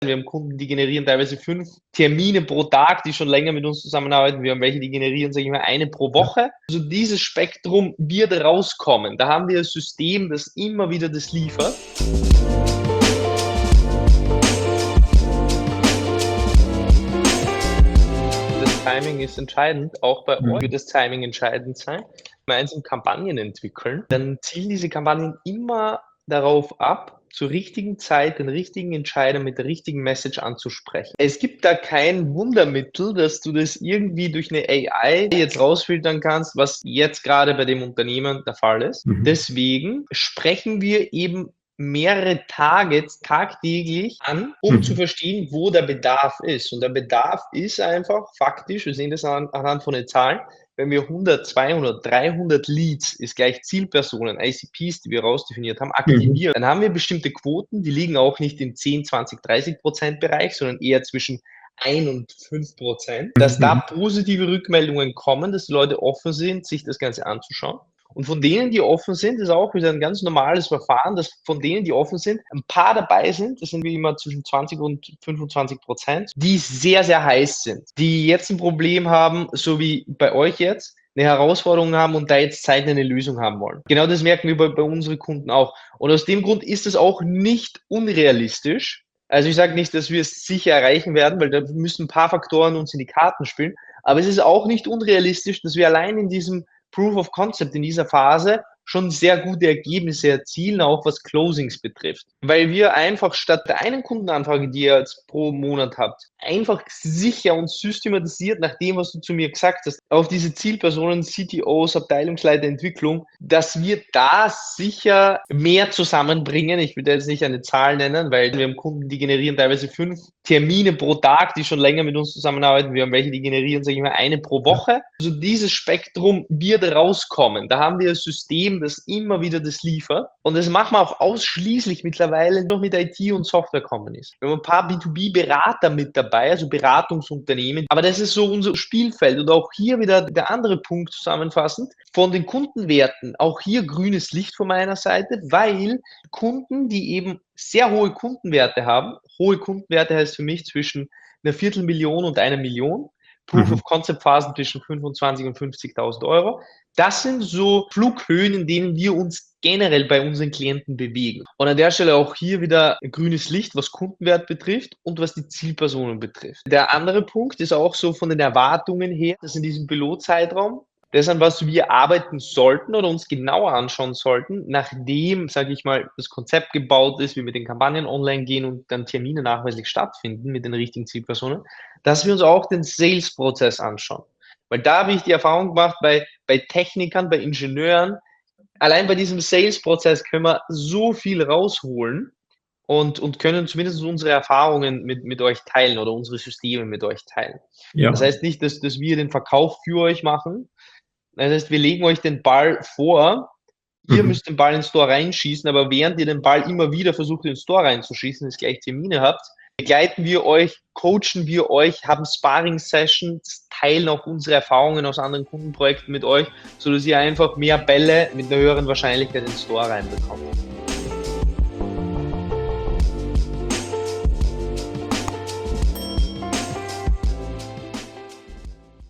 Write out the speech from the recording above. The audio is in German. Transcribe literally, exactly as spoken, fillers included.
Wir haben Kunden, die generieren teilweise fünf Termine pro Tag, die schon länger mit uns zusammenarbeiten. Wir haben welche, die generieren, sage ich mal, eine pro Woche. Also dieses Spektrum wird rauskommen. Da haben wir ein System, das immer wieder das liefert. Das Timing ist entscheidend. Auch bei Mhm. euch wird das Timing entscheidend sein. Gemeinsam Kampagnen entwickeln, dann zielen diese Kampagnen immer darauf ab, zur richtigen Zeit den richtigen Entscheider mit der richtigen Message anzusprechen. Es gibt da kein Wundermittel, dass du das irgendwie durch eine A I jetzt rausfiltern kannst, was jetzt gerade bei dem Unternehmen der Fall ist. Mhm. Deswegen sprechen wir eben mehrere Targets tagtäglich an, um Mhm. zu verstehen, wo der Bedarf ist. Und der Bedarf ist einfach faktisch, wir sehen das an, anhand von den Zahlen, wenn wir hundert, zweihundert, dreihundert Leads ist gleich Zielpersonen, I C Ps, die wir rausdefiniert haben, aktivieren, dann haben wir bestimmte Quoten, die liegen auch nicht im zehn, zwanzig, dreißig Prozent Bereich, sondern eher zwischen ein und fünf Prozent, dass da positive Rückmeldungen kommen, dass die Leute offen sind, sich das Ganze anzuschauen. Und von denen, die offen sind, ist auch wieder ein ganz normales Verfahren, dass von denen, die offen sind, ein paar dabei sind, das sind wie immer zwischen zwanzig und fünfundzwanzig Prozent, die sehr, sehr heiß sind, die jetzt ein Problem haben, so wie bei euch jetzt, eine Herausforderung haben und da jetzt zeitnah eine Lösung haben wollen. Genau das merken wir bei, bei unseren Kunden auch. Und aus dem Grund ist es auch nicht unrealistisch. Also ich sage nicht, dass wir es sicher erreichen werden, weil da müssen ein paar Faktoren uns in die Karten spielen. Aber es ist auch nicht unrealistisch, dass wir allein in diesem Proof of Concept in dieser Phase schon sehr gute Ergebnisse erzielen, auch was Closings betrifft. Weil wir einfach statt der einen Kundenanfrage, die ihr jetzt pro Monat habt, einfach sicher und systematisiert nach dem, was du zu mir gesagt hast, auf diese Zielpersonen, C T Os, Abteilungsleiter Entwicklung, dass wir da sicher mehr zusammenbringen. Ich will jetzt nicht eine Zahl nennen, weil wir haben Kunden, die generieren teilweise fünf Termine pro Tag, die schon länger mit uns zusammenarbeiten. Wir haben welche, die generieren, sage ich mal, eine pro Woche. Also dieses Spektrum wird rauskommen. Da haben wir ein System, das immer wieder das liefert. Und das machen wir auch ausschließlich mittlerweile noch mit I T und Software-Companies. Wir haben ein paar B zwei B-Berater mit dabei, also Beratungsunternehmen. Aber das ist so unser Spielfeld. Und auch hier wieder der andere Punkt zusammenfassend. Von den Kundenwerten, auch hier grünes Licht von meiner Seite, weil Kunden, die eben sehr hohe Kundenwerte haben, hohe Kundenwerte heißt für mich zwischen einer Viertelmillion und einer Million, Proof Mhm. of Concept Phasen zwischen fünfundzwanzig und fünfzigtausend Euro. Das sind so Flughöhen, in denen wir uns generell bei unseren Klienten bewegen. Und an der Stelle auch hier wieder ein grünes Licht, was Kundenwert betrifft und was die Zielpersonen betrifft. Der andere Punkt ist auch so von den Erwartungen her, dass in diesem Pilotzeitraum das, an was wir arbeiten sollten oder uns genauer anschauen sollten, nachdem, sage ich mal, das Konzept gebaut ist, wie wir mit den Kampagnen online gehen und dann Termine nachweislich stattfinden mit den richtigen Zielpersonen, dass wir uns auch den Sales-Prozess anschauen. Weil da habe ich die Erfahrung gemacht, bei, bei Technikern, bei Ingenieuren, allein bei diesem Sales-Prozess können wir so viel rausholen und, und können zumindest unsere Erfahrungen mit, mit euch teilen oder unsere Systeme mit euch teilen. Ja. Das heißt nicht, dass, dass wir den Verkauf für euch machen. Das heißt, wir legen euch den Ball vor, ihr Mhm. müsst den Ball in den Store reinschießen, aber während ihr den Ball immer wieder versucht, in den Store reinzuschießen, es gleich Termine habt, begleiten wir euch, coachen wir euch, haben Sparring-Sessions, teilen auch unsere Erfahrungen aus anderen Kundenprojekten mit euch, sodass ihr einfach mehr Bälle mit einer höheren Wahrscheinlichkeit in den Store reinbekommt.